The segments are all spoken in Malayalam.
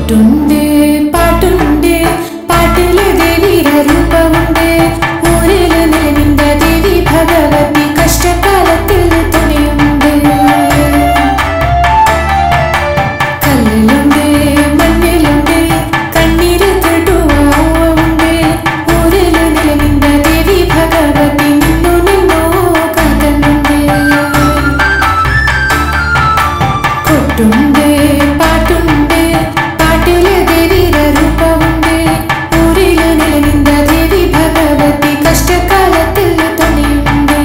കൊട്ടുണ്ട് പാട്ടുണ്ട് പാട്ടില് ദേവിയുടെ രൂപമുണ്ട് ഊരില് നിലനിന്ന ദേവി ഭഗവതി കഷ്ടകാലത്തിൽ തുണയുണ്ട് കല്ലിലുണ്ട് മണ്ണിലുണ്ട് കണ്ണീര് തൊടുവാവുണ്ട് ഊരില് നിലനിന്ന ദേവി ഭഗവതി നിന്നോ കാതലുണ്ട് കൊട്ടുണ്ട് പാട്ടുണ്ട് പാട്ടില് ദേവിയുടെ രൂപമുണ്ട് ഊരില് നിലനിന്ന ദേവി ഭഗവതി കഷ്ടകാലത്തിൽ തുണയുണ്ട്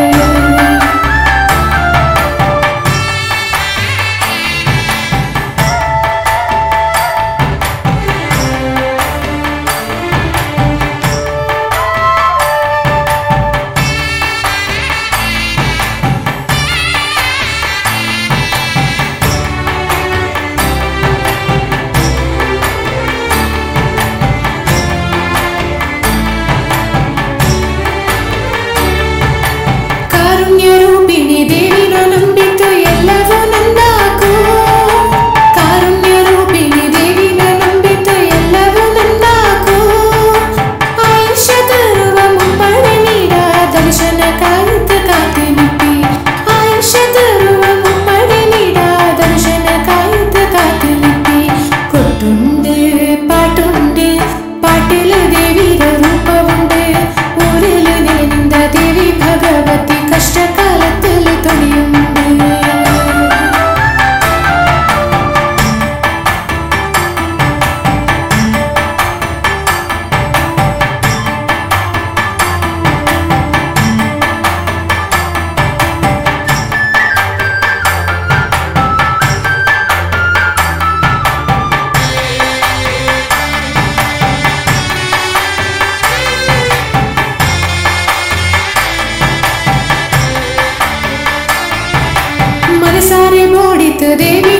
ಕಾರುಣ್ಯರೂಪಿಣಿ ದೇವಿನ ನಂಬಿತು ಎಲ್ಲವೂ ನಂದಾಕು ಕಾರುಣ್ಯರೂಪಿಣಿ ದೇವಿನ ನಂಬಿತು ಎಲ್ಲವೂ ನಂದಾಕು ಆಯುಷ್ಯ ತರುವ ಮುಮ್ಮಡಿ ನೀಡ ದರ್ಶನ ಕಾಯುತ್ತ ಕಾತಿನಿಪ್ಪಿ ಆಯುಷ್ಯ ತರುವ ಮುಮ್ಮಡಿ ನೀಡ ದರ್ಶನ ಕಾಯುತ್ತ ಕಾತಿನಿಪ್ಪಿ കൊട്ടുണ്ട് പാട്ടുണ്ട് പാട്ടില് ദേവിയുടെ രൂപമുണ്ട് ഊരില് നിലനിന്ന ദേവി ഭഗവതി കഷ്ടകാലത്തിൽ തുണയുണ്ട് മനസാരെ മോടിത്ത് ദേവി